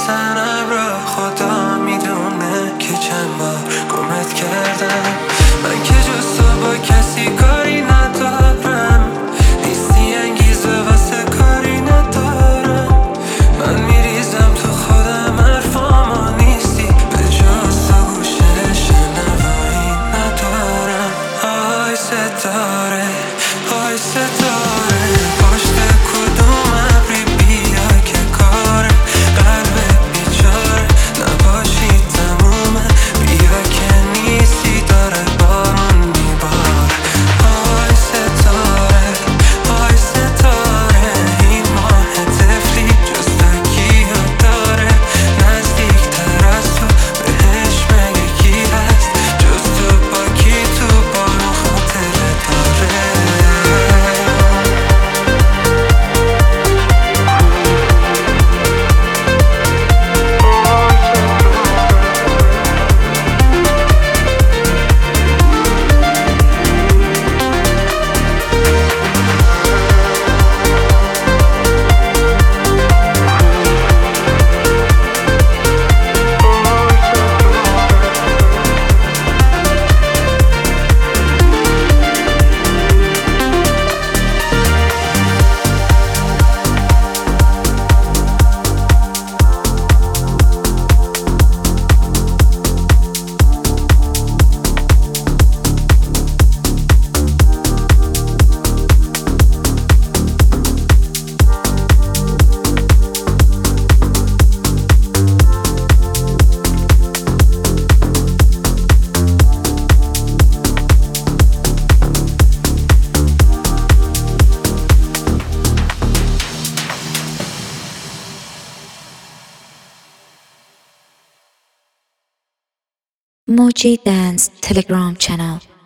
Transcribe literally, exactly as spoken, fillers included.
میزنم را خدا میدونه که چند بار گمت کردم. من که جز تو با کسی کاری ندارم، نیستی انگیزه واسه کاری ندارم. من میریزم تو خودم حرفاما نیستی، به جز تو گوشه شنوایی ندارم. آی ستاره آی ستاره، پشت کدوم ابری بیا که کار قلبت بیچاره نباشی تمومه. بیا که نیستی داره بارون میبار. آی ستاره آی ستاره، این ماه طفلی جز تو کیو داره؟ نزدیکتر از تو بهش مگه کی هست؟ جز تو با کی تو بارون خاطره داره؟ Moji Dance Telegram channel.